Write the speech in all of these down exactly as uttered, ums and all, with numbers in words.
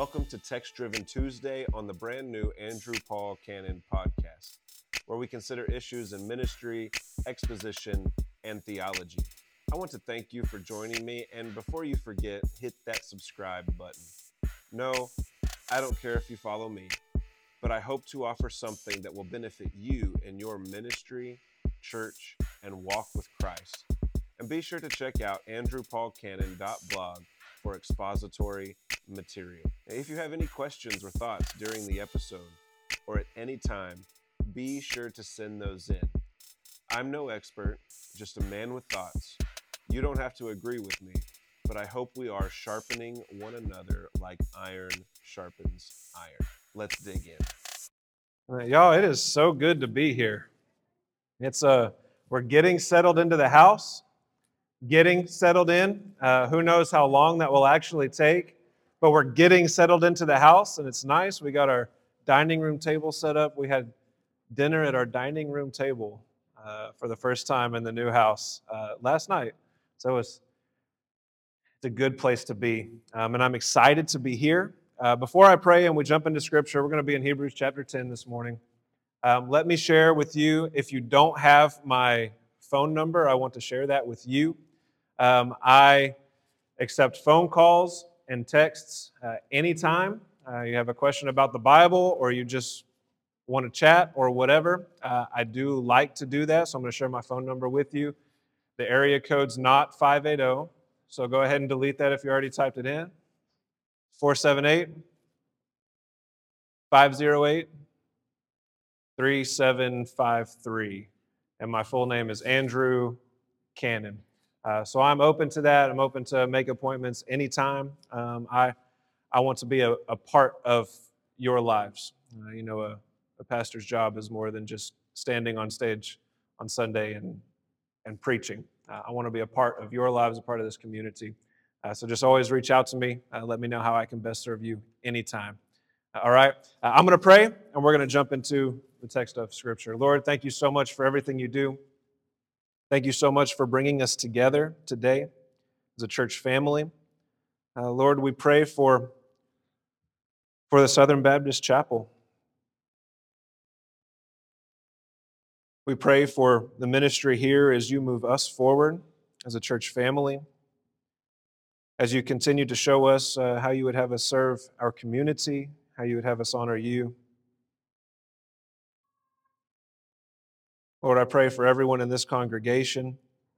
Welcome to Text Driven Tuesday on the brand new Andrew Paul Cannon podcast, where we consider issues in ministry, exposition, and theology. I want to thank you for joining me, and before you forget, hit that subscribe button. No, I don't care if you follow me, but I hope to offer something that will benefit you in your ministry, church, and walk with Christ. And be sure to check out andrew paul cannon dot blog for expository material. If you have any questions or thoughts during the episode or at any time, be sure to send those in. I'm no expert, just a man with thoughts. You don't have to agree with me, but I hope we are sharpening one another like iron sharpens iron. Let's dig in. Uh, y'all, it is so good to be here. It's uh, we're getting settled into the house, getting settled in. Uh, who knows how long that will actually take, but we're getting settled into the house, and it's nice. We got our dining room table set up. We had dinner at our dining room table uh, for the first time in the new house uh, last night. So it's, it's a good place to be, um, and I'm excited to be here. Uh, before I pray and we jump into Scripture, we're going to be in Hebrews chapter ten this morning. Um, let me share with you, if you don't have my phone number, I want to share that with you. Um, I accept phone calls and texts uh, anytime. Uh, you have a question about the Bible or you just want to chat or whatever. Uh, I do like to do that, so I'm going to share my phone number with you. The area code's not five eight zero, so go ahead and delete that if you already typed it in. four seven eight, five zero eight, three seven five three. And my full name is Andrew Cannon. Uh, so I'm open to that. I'm open to make appointments anytime. Um, I I want to be a, a part of your lives. Uh, you know, a, a pastor's job is more than just standing on stage on Sunday and, and preaching. Uh, I want to be a part of your lives, a part of this community. Uh, so just always reach out to me. Uh, let me know how I can best serve you anytime. Uh, all right? Uh, I'm going to pray, and we're going to jump into the text of Scripture. Lord, thank you so much for everything you do. Thank you so much for bringing us together today as a church family. Uh, Lord, we pray for, for the Southern Baptist Chapel. We pray for the ministry here as you move us forward as a church family, as you continue to show us uh, how you would have us serve our community, how you would have us honor you. Lord, I pray for everyone in this congregation,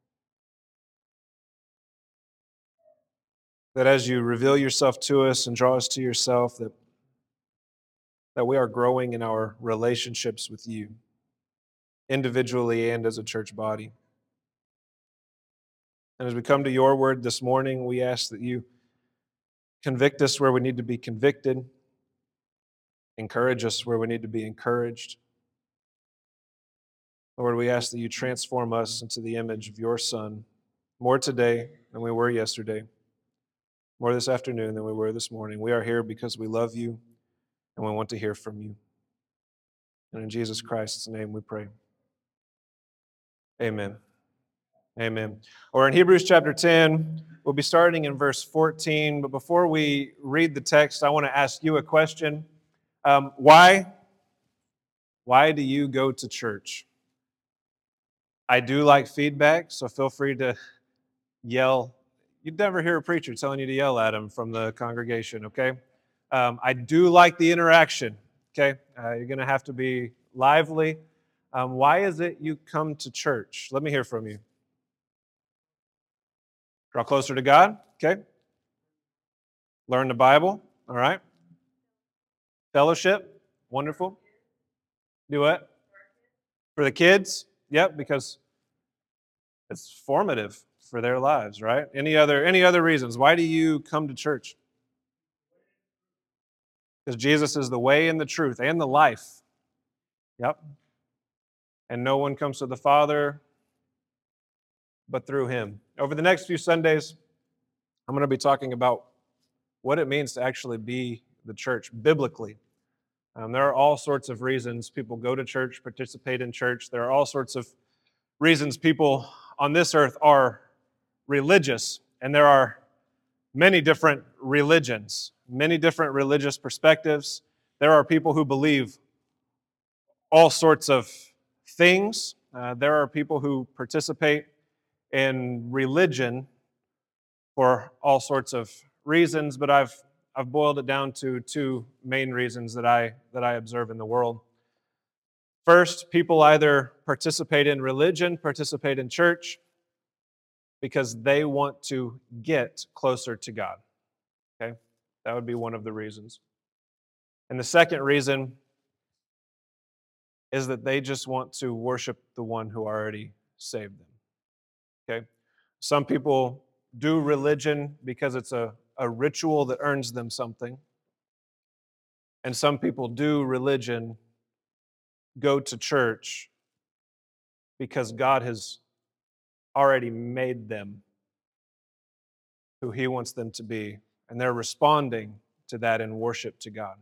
that as you reveal yourself to us and draw us to yourself, that, that we are growing in our relationships with you, individually and as a church body. And as we come to your word this morning, we ask that you convict us where we need to be convicted, encourage us where we need to be encouraged. Lord, we ask that you transform us into the image of your Son more today than we were yesterday, more this afternoon than we were this morning. We are here because we love you and we want to hear from you. And in Jesus Christ's name we pray. Amen. Amen. Or in Hebrews chapter ten, we'll be starting in verse fourteen. But before we read the text, I want to ask you a question. Um, why? Why do you go to church? I do like feedback, so feel free to yell. You'd never hear a preacher telling you to yell at him from the congregation, okay? Um, I do like the interaction, okay? Uh, you're going to have to be lively. Um, why is it you come to church? Let me hear from you. Draw closer to God, okay? Learn the Bible, all right? Fellowship, wonderful. Do what? For the kids, yep, because it's formative for their lives, right? Any other any other reasons? Why do you come to church? Because Jesus is the way and the truth and the life. Yep. And no one comes to the Father but through him. Over the next few Sundays, I'm going to be talking about what it means to actually be the church biblically. Um, there are all sorts of reasons people go to church, participate in church. There are all sorts of reasons people on this earth are religious, and there are many different religions. many different religious perspectives. There are people who believe all sorts of things. Uh, there are people who participate in religion for all sorts of reasons, but I've I've boiled it down to two main reasons that I that I observe in the world. First, people either participate in religion, participate in church, because they want to get closer to God. Okay? That would be one of the reasons. And the second reason is that they just want to worship the one who already saved them. Okay? Some people do religion because it's a, a ritual that earns them something. And some people do religion, go to church, because God has already made them who He wants them to be. And they're responding to that in worship to God.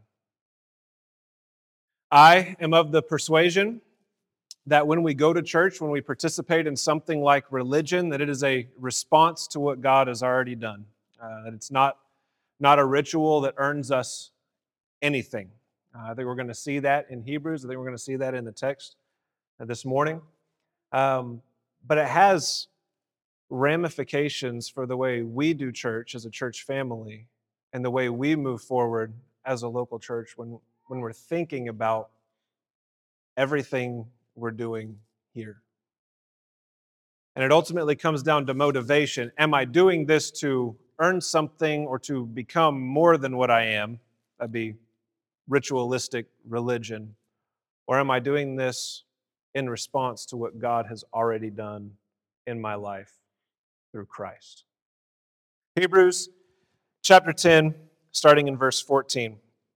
I am of the persuasion that when we go to church, when we participate in something like religion, that it is a response to what God has already done. Uh, that it's not, not a ritual that earns us anything. Uh, I think we're going to see that in Hebrews. I think we're going to see that in the text this morning. Um, but it has ramifications for the way we do church as a church family and the way we move forward as a local church when, when we're thinking about everything we're doing here. And it ultimately comes down to motivation. Am I doing this to earn something or to become more than what I am? That'd be ritualistic religion. Or am I doing this in response to what God has already done in my life through Christ? Hebrews chapter ten, starting in verse fourteen.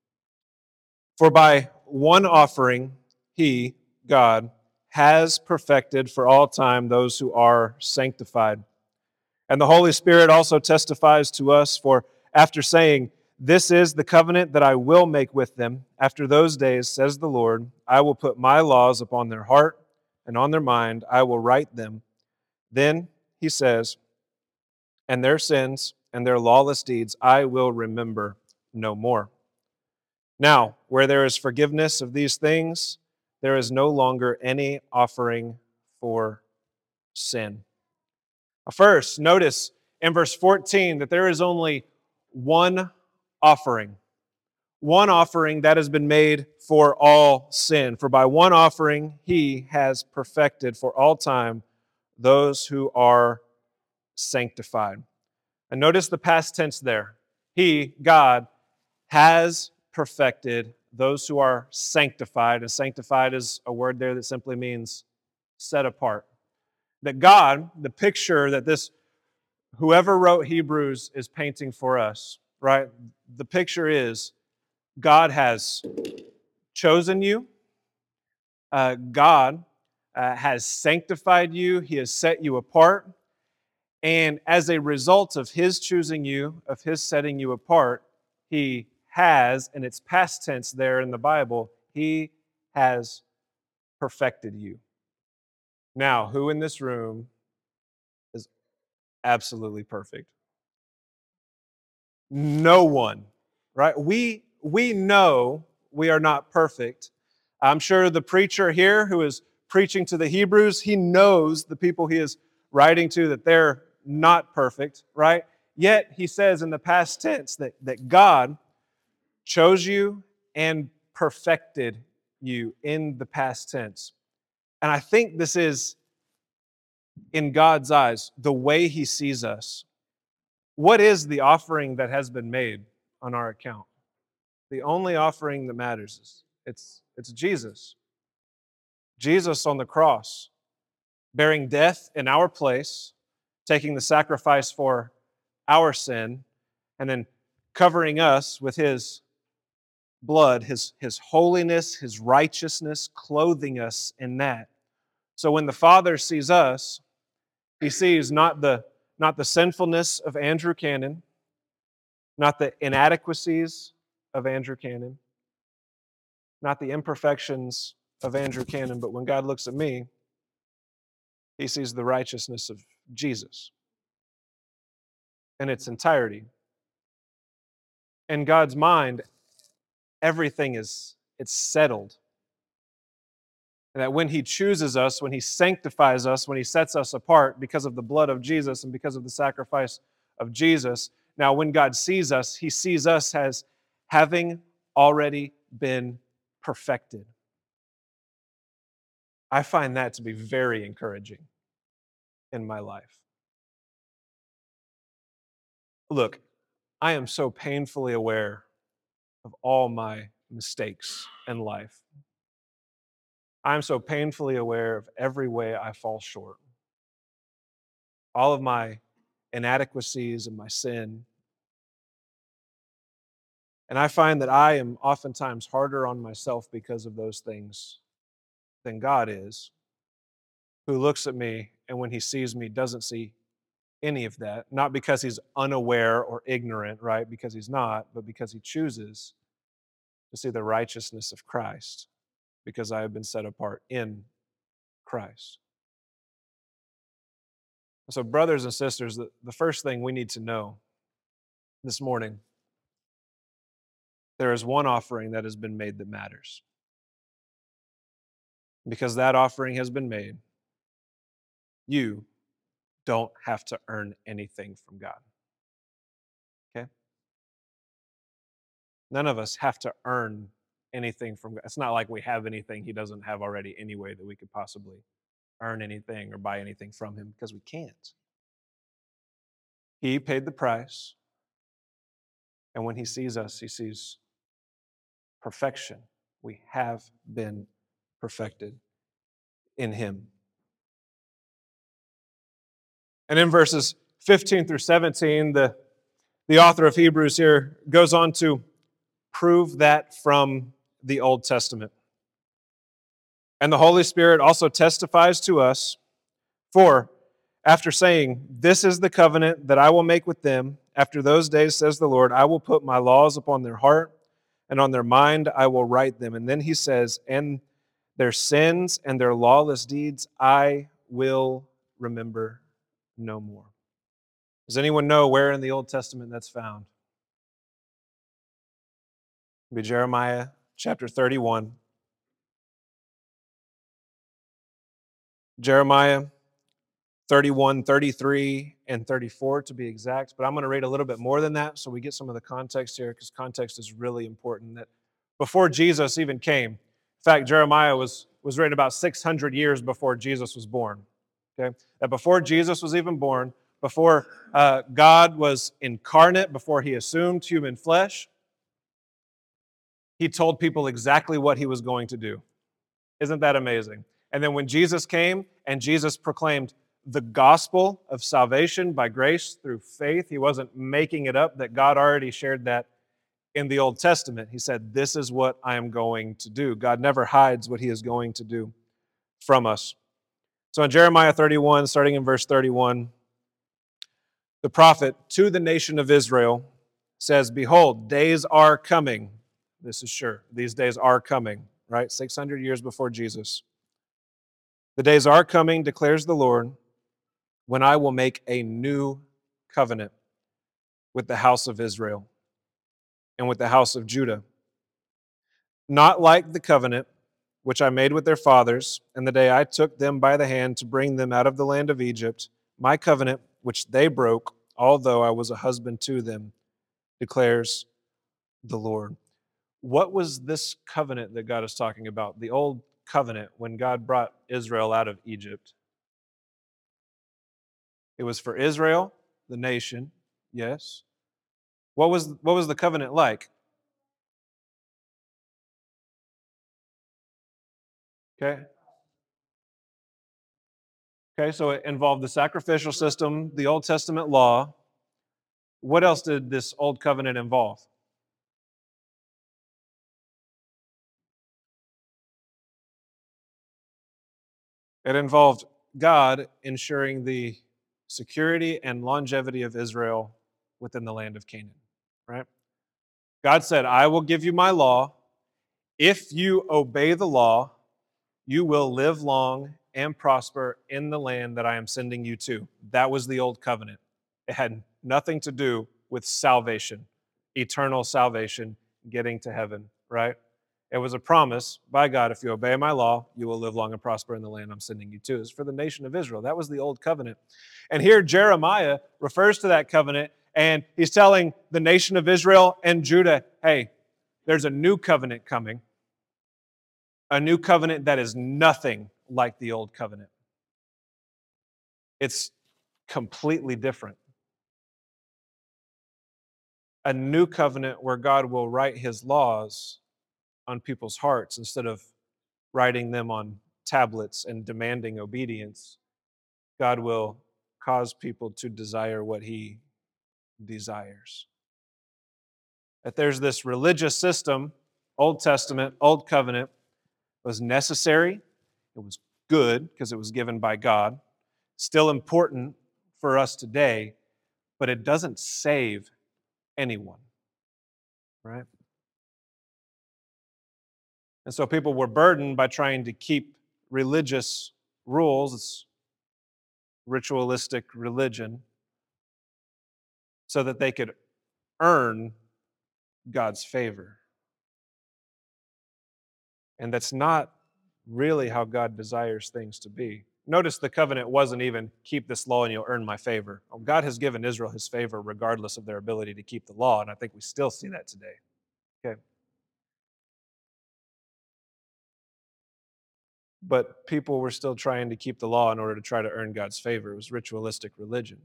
For by one offering, He, God, has perfected for all time those who are sanctified. And the Holy Spirit also testifies to us, for after saying, "This is the covenant that I will make with them. After those days, says the Lord, I will put my laws upon their heart, and on their mind I will write them." Then, He says, "And their sins and their lawless deeds I will remember no more." Now, where there is forgiveness of these things, there is no longer any offering for sin. First, notice in verse fourteen that there is only one offering. One offering that has been made for all sin. For by one offering He has perfected for all time those who are sanctified. And notice the past tense there. He, God, has perfected those who are sanctified. And sanctified is a word there that simply means set apart. That God, the picture that this, whoever wrote Hebrews is painting for us, right? The picture is God has chosen you. Uh, God uh, has sanctified you. He has set you apart. And as a result of His choosing you, of His setting you apart, He has, and it's past tense there in the Bible, He has perfected you. Now, who in this room is absolutely perfect? No one, right? We, we know we are not perfect. I'm sure the preacher here who is preaching to the Hebrews, he knows the people he is writing to that they're not perfect, right? Yet he says in the past tense that, that God chose you and perfected you in the past tense. And I think this is, in God's eyes, the way He sees us. What is the offering that has been made on our account? The only offering that matters is it's, it's Jesus. Jesus on the cross, bearing death in our place, taking the sacrifice for our sin, and then covering us with His blood, His, His holiness, His righteousness, clothing us in that. So when the Father sees us, He sees not the, not the sinfulness of Andrew Cannon, not the inadequacies of Andrew Cannon, not the imperfections of Andrew Cannon, but when God looks at me, He sees the righteousness of Jesus in its entirety. In God's mind, everything is it's settled. And that when he chooses us, when he sanctifies us, when he sets us apart because of the blood of Jesus and because of the sacrifice of Jesus, now when God sees us, he sees us as having already been perfected. I find that to be very encouraging in my life. Look, I am so painfully aware of all my mistakes in life. I'm so painfully aware of every way I fall short. All of my inadequacies and my sin. And I find that I am oftentimes harder on myself because of those things than God is, who looks at me and when he sees me doesn't see any of that, not because he's unaware or ignorant, right? Because he's not, but because he chooses to see the righteousness of Christ because I have been set apart in Christ. So, brothers and sisters, the, the first thing we need to know this morning, there is one offering that has been made that matters. Because that offering has been made, you don't have to earn anything from God. Okay? None of us have to earn anything from God. It's not like we have anything he doesn't have already anyway that we could possibly earn anything or buy anything from him, because we can't. He paid the price, and when he sees us, he sees perfection. We have been perfected in him. And in verses fifteen through seventeen, the, the author of Hebrews here goes on to prove that from the Old Testament. And the Holy Spirit also testifies to us, for after saying, "This is the covenant that I will make with them, after those days, says the Lord, I will put my laws upon their heart, and on their mind I will write them." And then he says, "And their sins and their lawless deeds I will remember no more." Does anyone know where in the Old Testament that's found? It'll be Jeremiah chapter thirty-one. Jeremiah thirty-one, thirty-three, and thirty-four to be exact. But I'm going to read a little bit more than that so we get some of the context here, because context is really important. That before Jesus even came, in fact, Jeremiah was, was written about six hundred years before Jesus was born. Okay? That before Jesus was even born, before uh, God was incarnate, before he assumed human flesh, he told people exactly what he was going to do. Isn't that amazing? And then when Jesus came and Jesus proclaimed the gospel of salvation by grace through faith, he wasn't making it up, that God already shared that in the Old Testament. He said, "This is what I am going to do." God never hides what he is going to do from us. So in Jeremiah thirty-one, starting in verse thirty-one, the prophet to the nation of Israel says, "Behold, days are coming." This is sure. These days are coming, right? six hundred years before Jesus. "The days are coming, declares the Lord, when I will make a new covenant with the house of Israel and with the house of Judah. Not like the covenant which I made with their fathers in the day I took them by the hand to bring them out of the land of Egypt, my covenant which they broke, although I was a husband to them, declares the Lord." What was this covenant that God is talking about? The old covenant when God brought Israel out of Egypt. It was for Israel, the nation, yes. What was, what was the covenant like? Okay. Okay, so it involved the sacrificial system, the Old Testament law. What else did this old covenant involve? It involved God ensuring the security and longevity of Israel within the land of Canaan, right? God said, "I will give you my law. If you obey the law, you will live long and prosper in the land that I am sending you to." That was the old covenant. It had nothing to do with salvation. eternal salvation, getting to heaven, right? It was a promise by God, if you obey my law, you will live long and prosper in the land I'm sending you to. It's for the nation of Israel. That was the old covenant. And here Jeremiah refers to that covenant, and he's telling the nation of Israel and Judah, hey, there's a new covenant coming, a new covenant that is nothing like the old covenant. It's completely different. A new covenant where God will write his laws on people's hearts instead of writing them on tablets and demanding obedience. God will cause people to desire what he desires. That there's this religious system, Old Testament, Old Covenant, was necessary. It was good because it was given by God. Still important for us today, but it doesn't save anyone, right? And so people were burdened by trying to keep religious rules, it's ritualistic religion, so that they could earn God's favor. And that's not really how God desires things to be. Notice the covenant wasn't even keep this law and you'll earn my favor. God has given Israel his favor regardless of their ability to keep the law, and I think we still see that today. Okay. But people were still trying to keep the law in order to try to earn God's favor. It was ritualistic religion.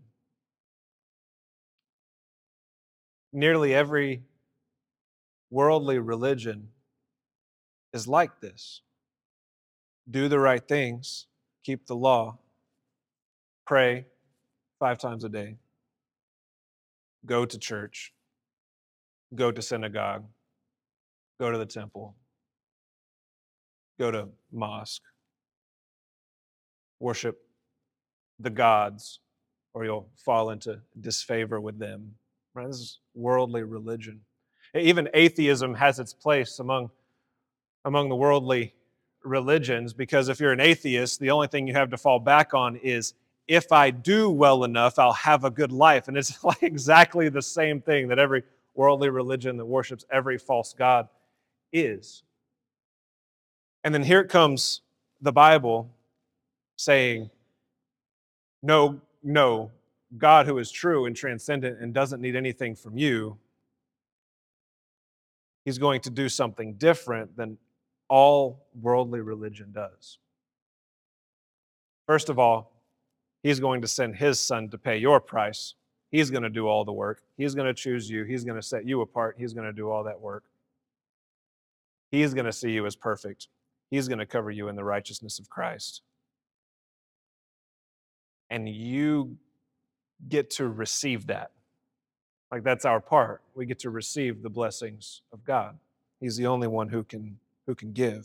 Nearly every worldly religion is like this. Do the right things, keep the law, pray five times a day, go to church, go to synagogue, go to the temple, go to mosque, worship the gods, or you'll fall into disfavor with them. Right? This is worldly religion. Even atheism has its place among, among the worldly religions, because if you're an atheist, the only thing you have to fall back on is, if I do well enough, I'll have a good life. And it's like exactly the same thing that every worldly religion that worships every false god is. And then here comes the Bible saying, no, no, God who is true and transcendent and doesn't need anything from you, he's going to do something different than all worldly religion does. First of all, he's going to send his son to pay your price. He's going to do all the work. He's going to choose you. He's going to set you apart. He's going to do all that work. He's going to see you as perfect. He's going to cover you in the righteousness of Christ. And you get to receive that. Like, that's our part. We get to receive the blessings of God. He's the only one who can, who can give.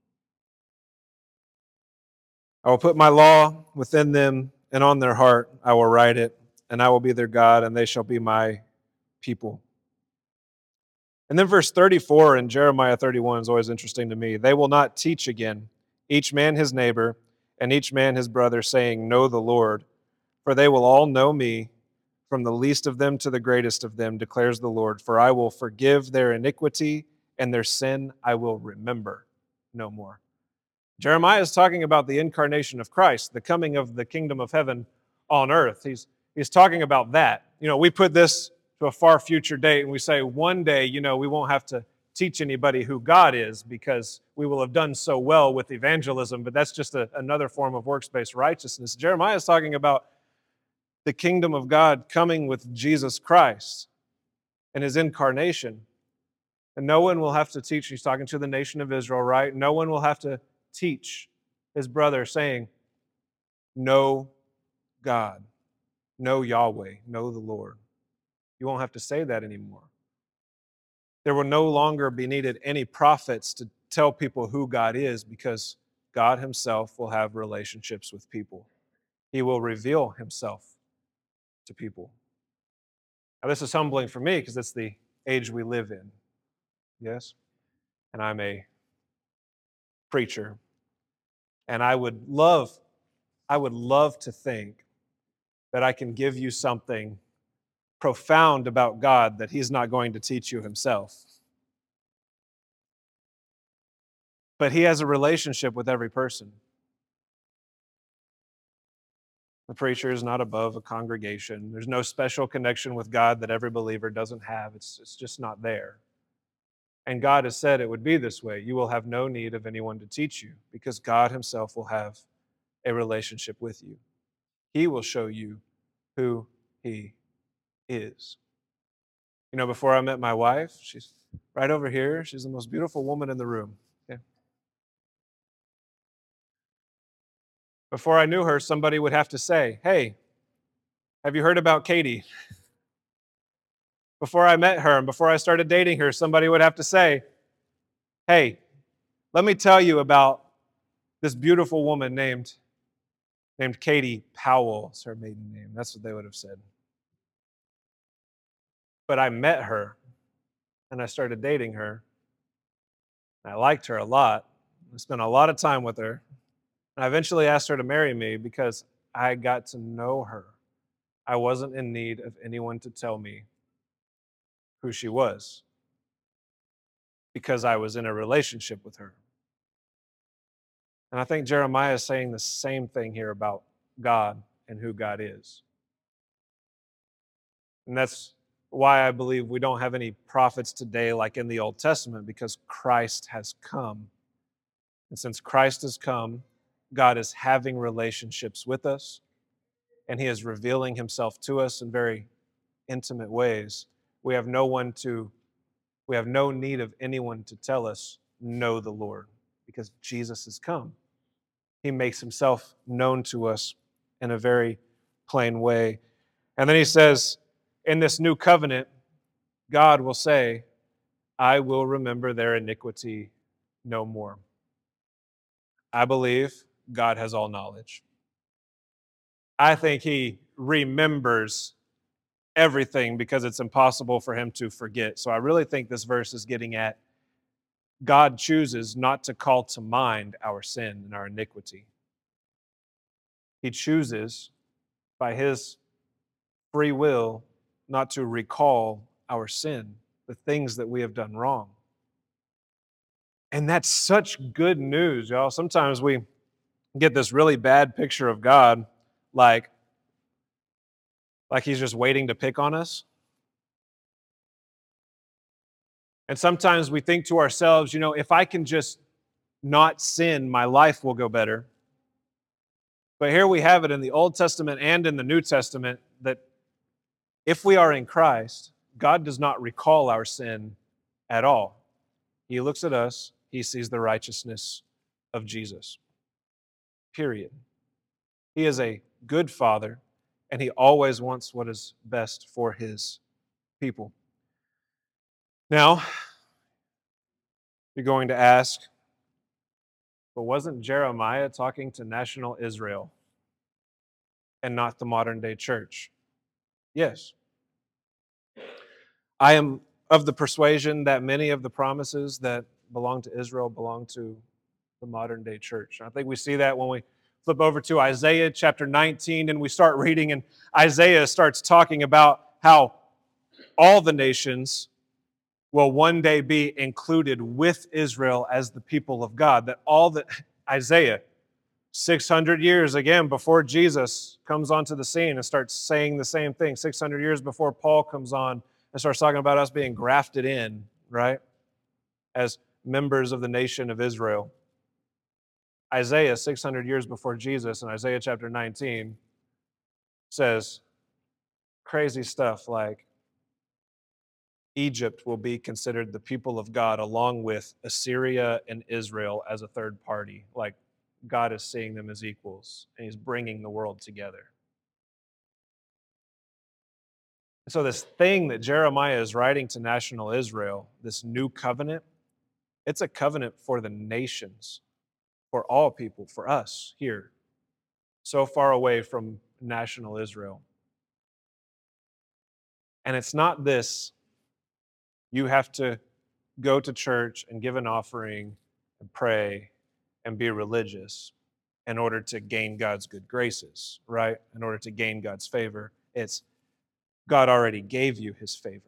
I will put my law within them, and on their heart I will write it, and I will be their God, and they shall be my people. And then verse thirty-four in Jeremiah thirty-one is always interesting to me. They will not teach again, each man his neighbor, and each man his brother, saying, know the Lord, for they will all know me, from the least of them to the greatest of them, declares the Lord. For I will forgive their iniquity, and their sin I will remember no more. Jeremiah is talking about the incarnation of Christ, the coming of the kingdom of heaven on earth. He's, he's talking about that. You know, we put this to a far future date, and we say one day, you know, we won't have to teach anybody who God is because we will have done so well with evangelism, but that's just a, another form of works-based righteousness. Jeremiah is talking about the kingdom of God coming with Jesus Christ and his incarnation. And no one will have to teach, he's talking to the nation of Israel, right? No one will have to teach his brother saying, know God, know Yahweh, know the Lord. You won't have to say that anymore. There will no longer be needed any prophets to tell people who God is, because God himself will have relationships with people. He will reveal himself to people. Now, this is humbling for me because it's the age we live in. Yes? And I'm a preacher. And I would love, I would love to think that I can give you something profound about God that he's not going to teach you himself. But he has a relationship with every person. The preacher is not above a congregation. There's no special connection with God that every believer doesn't have. It's, it's just not there. And God has said it would be this way. You will have no need of anyone to teach you because God himself will have a relationship with you. He will show you who he is. You know, before I met my wife, she's right over here. She's the most beautiful woman in the room. Okay? Before I knew her, somebody would have to say, hey, have you heard about Katie? Before I met her and before I started dating her, somebody would have to say, hey, let me tell you about this beautiful woman named, named Katie Powell. It's her maiden name. That's what they would have said. But I met her and I started dating her. I liked her a lot. I spent a lot of time with her. And I eventually asked her to marry me because I got to know her. I wasn't in need of anyone to tell me who she was because I was in a relationship with her. And I think Jeremiah is saying the same thing here about God and who God is. And that's why I believe we don't have any prophets today like in the Old Testament, because Christ has come. And since Christ has come, God is having relationships with us, and he is revealing himself to us in very intimate ways. We have no one to, we have no need of anyone to tell us, know the Lord, because Jesus has come. He makes himself known to us in a very plain way. And then he says, in this new covenant, God will say, I will remember their iniquity no more. I believe God has all knowledge. I think he remembers everything because it's impossible for him to forget. So I really think this verse is getting at God chooses not to call to mind our sin and our iniquity. He chooses by his free will not to recall our sin, the things that we have done wrong. And that's such good news, y'all. Sometimes we get this really bad picture of God, like, like he's just waiting to pick on us. And sometimes we think to ourselves, you know, if I can just not sin, my life will go better. But here we have it in the Old Testament and in the New Testament that if we are in Christ, God does not recall our sin at all. He looks at us, he sees the righteousness of Jesus. Period. He is a good father, and he always wants what is best for his people. Now, you're going to ask, but wasn't Jeremiah talking to national Israel and not the modern day church? Yes. I am of the persuasion that many of the promises that belong to Israel belong to the modern day church. I think we see that when we flip over to Isaiah chapter nineteen and we start reading, and Isaiah starts talking about how all the nations will one day be included with Israel as the people of God. That all that Isaiah, six hundred years again before Jesus comes onto the scene and starts saying the same thing, six hundred years before Paul comes on and starts talking about us being grafted in, right, as members of the nation of Israel. Isaiah, six hundred years before Jesus, in Isaiah chapter nineteen, says crazy stuff like Egypt will be considered the people of God along with Assyria and Israel as a third party. Like God is seeing them as equals, and he's bringing the world together. So this thing that Jeremiah is writing to national Israel, this new covenant, it's a covenant for the nations, for all people, for us here, so far away from national Israel. And it's not this, you have to go to church and give an offering and pray and be religious in order to gain God's good graces, right? In order to gain God's favor. It's God already gave you his favor.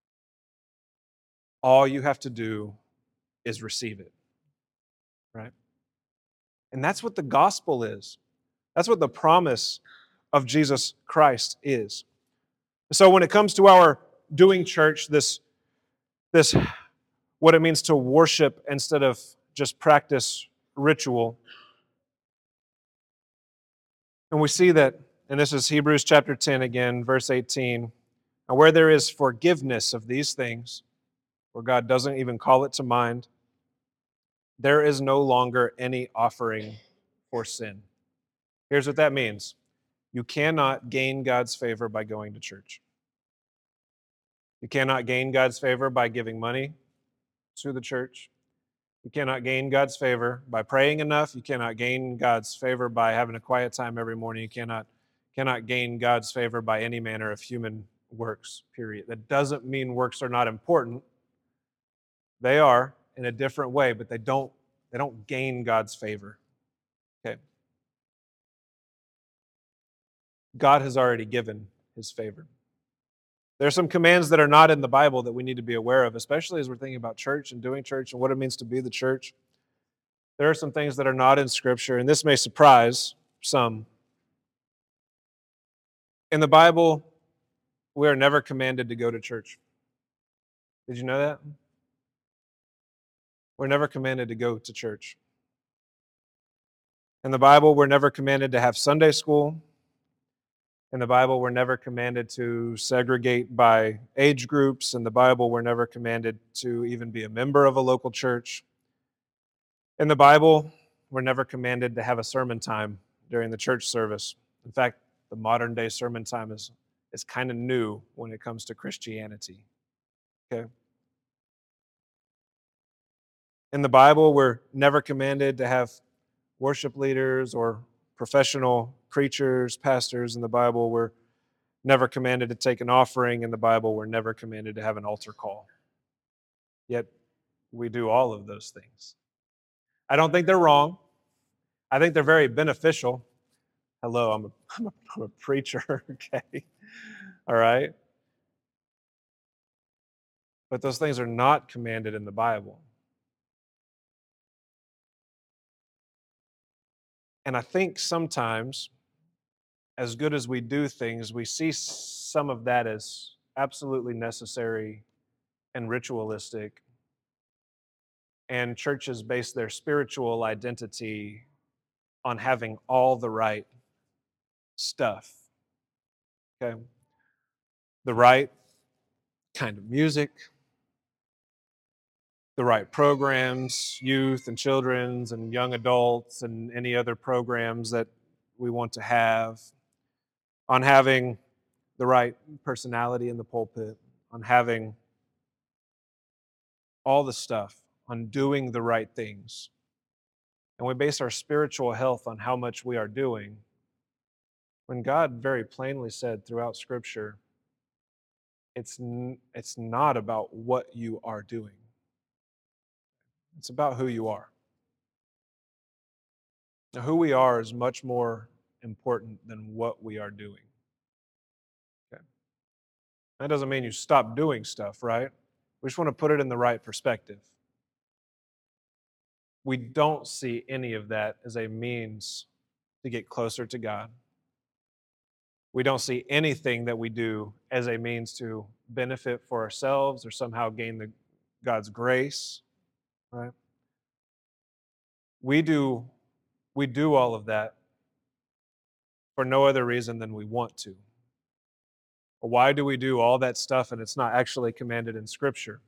All you have to do is receive it, right? And that's what the gospel is. That's what the promise of Jesus Christ is. So when it comes to our doing church, this, this what it means to worship instead of just practice ritual, and we see that, and this is Hebrews chapter ten again, verse eighteen, and where there is forgiveness of these things, where God doesn't even call it to mind, there is no longer any offering for sin. Here's what that means. You cannot gain God's favor by going to church. You cannot gain God's favor by giving money to the church. You cannot gain God's favor by praying enough. You cannot gain God's favor by having a quiet time every morning. You cannot, cannot gain God's favor by any manner of human works, period. That doesn't mean works are not important. They are in a different way, but they don't, they don't gain God's favor. Okay. God has already given his favor. There are some commands that are not in the Bible that we need to be aware of, especially as we're thinking about church and doing church and what it means to be the church. There are some things that are not in Scripture, and this may surprise some. In the Bible, we are never commanded to go to church. Did you know that? We're never commanded to go to church. In the Bible, we're never commanded to have Sunday school. In the Bible, we're never commanded to segregate by age groups. In the Bible, we're never commanded to even be a member of a local church. In the Bible, we're never commanded to have a sermon time during the church service. In fact, the modern day sermon time is, is kind of new when it comes to Christianity. Okay? In the Bible, we're never commanded to have worship leaders or professional preachers, pastors. In the Bible, we're never commanded to take an offering. In the Bible, we're never commanded to have an altar call. Yet, we do all of those things. I don't think they're wrong. I think they're very beneficial. Hello, I'm a, I'm a, I'm a preacher, okay? All right? But those things are not commanded in the Bible. And I think sometimes, as good as we do things, we see some of that as absolutely necessary and ritualistic. And churches base their spiritual identity on having all the right stuff. Okay? The right kind of music, the right programs, youth and children's and young adults and any other programs that we want to have, on having the right personality in the pulpit, on having all the stuff, on doing the right things. And we base our spiritual health on how much we are doing, when God very plainly said throughout Scripture, it's, n- it's not about what you are doing. It's about who you are. Now, who we are is much more important than what we are doing. Okay. That doesn't mean you stop doing stuff, right? We just want to put it in the right perspective. We don't see any of that as a means to get closer to God. We don't see anything that we do as a means to benefit for ourselves or somehow gain the, God's grace, right? We do, we do all of that for no other reason than we want to. Why do we do all that stuff and it's not actually commanded in Scripture?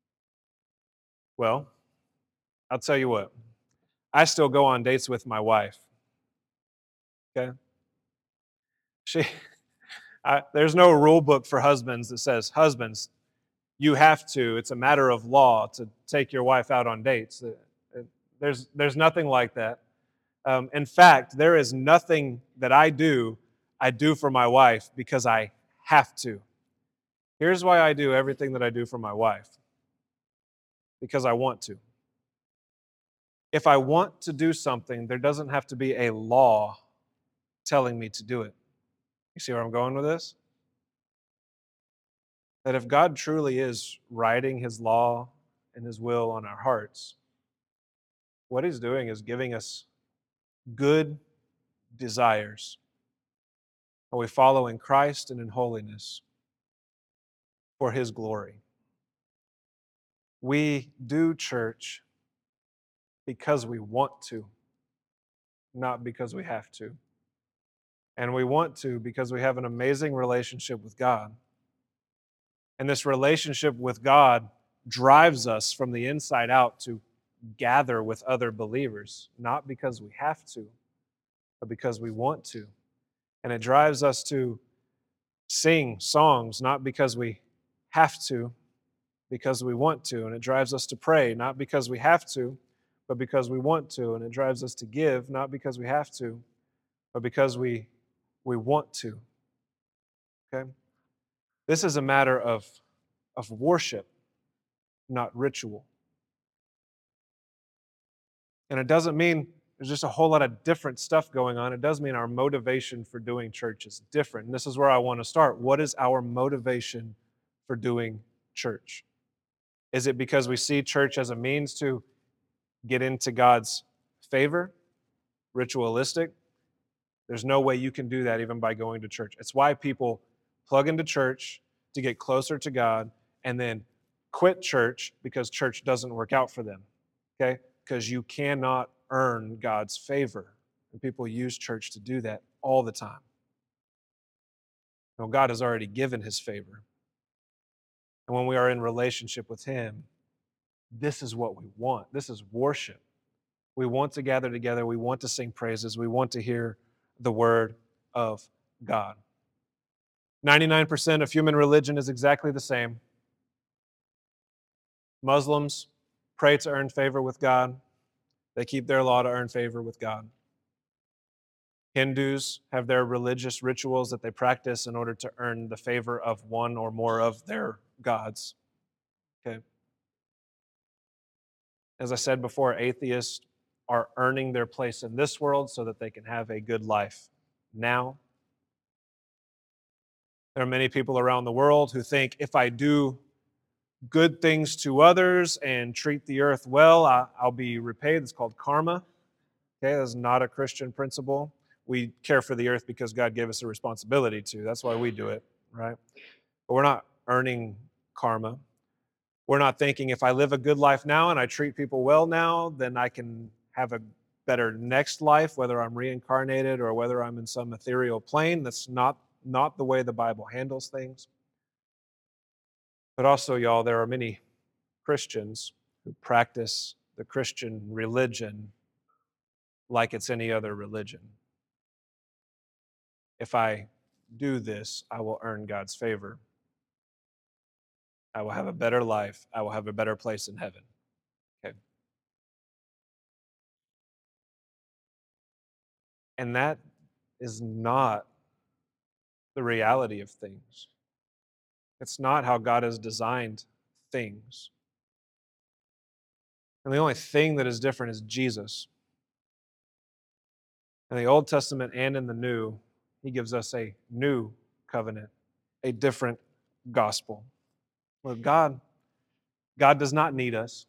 Well, I'll tell you what. I still go on dates with my wife. Okay? She, I, there's no rule book for husbands that says, husbands, you have to, it's a matter of law to take your wife out on dates. There's, there's nothing like that. Um, in fact, there is nothing that I do, I do for my wife because I have to. Here's why I do everything that I do for my wife. Because I want to. If I want to do something, there doesn't have to be a law telling me to do it. You see where I'm going with this? that if God truly is writing his law and his will on our hearts, what he's doing is giving us good desires. Are we follow in Christ and in holiness for his glory? We do church because we want to, not because we have to. And we want to because we have an amazing relationship with God. And this relationship with God drives us from the inside out to gather with other believers, not because we have to, but because we want to. And it drives us to sing songs, not because we have to, because we want to. And it drives us to pray, not because we have to, but because we want to. And it drives us to give, not because we have to, but because we, we want to. Okay? This is a matter of, of worship, not ritual. And it doesn't mean there's just a whole lot of different stuff going on. It does mean our motivation for doing church is different. And this is where I want to start. What is our motivation for doing church? Is it because we see church as a means to get into God's favor? Ritualistic? There's no way you can do that even by going to church. It's why people plug into church to get closer to God and then quit church because church doesn't work out for them. Okay? Because you cannot earn God's favor. And people use church to do that all the time. No, God has already given his favor. And when we are in relationship with him, this is what we want. This is worship. We want to gather together. We want to sing praises. We want to hear the word of God. ninety-nine percent of human religion is exactly the same. Muslims pray to earn favor with God. They keep their law to earn favor with God. Hindus have their religious rituals that they practice in order to earn the favor of one or more of their gods. Okay. As I said before, atheists are earning their place in this world so that they can have a good life now. There are many people around the world who think if I do good things to others and treat the earth well, I'll be repaid. It's called karma. Okay, that's not a Christian principle. We care for the earth because God gave us a responsibility to. That's why we do it, right? But we're not earning karma. We're not thinking if I live a good life now and I treat people well now, then I can have a better next life, whether I'm reincarnated or whether I'm in some ethereal plane. That's not, not the way the Bible handles things. But also, y'all, there are many Christians who practice the Christian religion like it's any other religion. If I do this, I will earn God's favor. I will have a better life. I will have a better place in heaven. Okay. And that is not the reality of things. It's not how God has designed things. And the only thing that is different is Jesus. In the Old Testament and in the New, he gives us a new covenant, a different gospel. Well, God, God does not need us.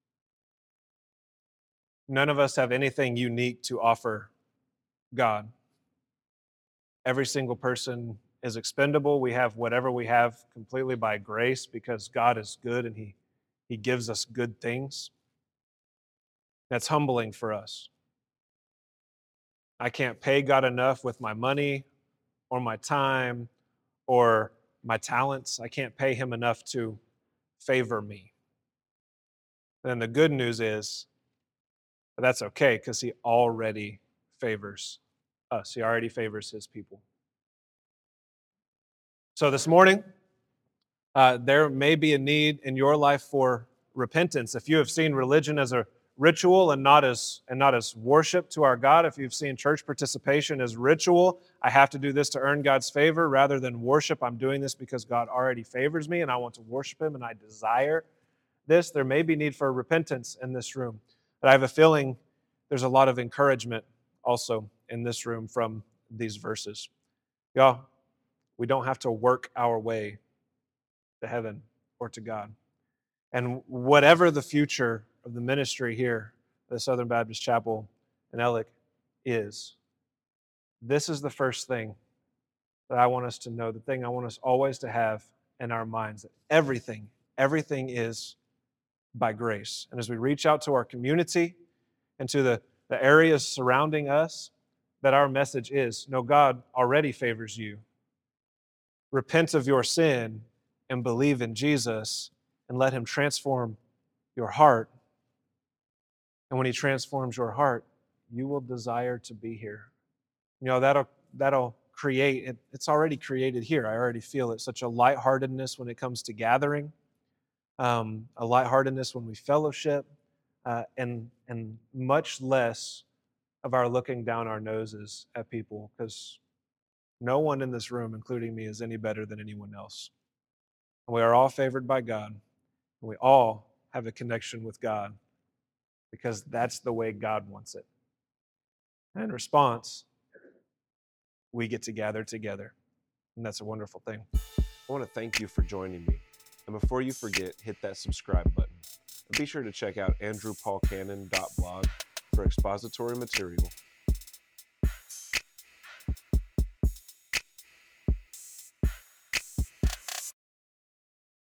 None of us have anything unique to offer God. Every single person is expendable. We have whatever we have completely by grace because God is good and he, he gives us good things. That's humbling for us. I can't pay God enough with my money or my time or my talents. I can't pay him enough to favor me. Then the good news is that's okay because he already favors us. He already favors his people. So this morning, uh, there may be a need in your life for repentance. If you have seen religion as a ritual and not as and not as worship to our God, if you've seen church participation as ritual, I have to do this to earn God's favor rather than worship. I'm doing this because God already favors me and I want to worship him and I desire this. There may be need for repentance in this room. But I have a feeling there's a lot of encouragement also in this room from these verses. Y'all, we don't have to work our way to heaven or to God. And whatever the future of the ministry here at the Southern Baptist Chapel in Ellick is, this is the first thing that I want us to know, the thing I want us always to have in our minds, that everything, everything is by grace. And as we reach out to our community and to the, the areas surrounding us, that our message is, no, God already favors you. Repent of your sin and believe in Jesus and let him transform your heart. And when he transforms your heart, you will desire to be here. You know, that'll that'll create, it, it's already created here. I already feel it. Such a lightheartedness when it comes to gathering, um, a lightheartedness when we fellowship, uh, and, and much less of our looking down our noses at people, because no one in this room, including me, is any better than anyone else. We are all favored by God. And we all have a connection with God because that's the way God wants it. And in response, we get to gather together. And that's a wonderful thing. I want to thank you for joining me. And before you forget, hit that subscribe button. And be sure to check out andrew paul cannon dot blog for expository material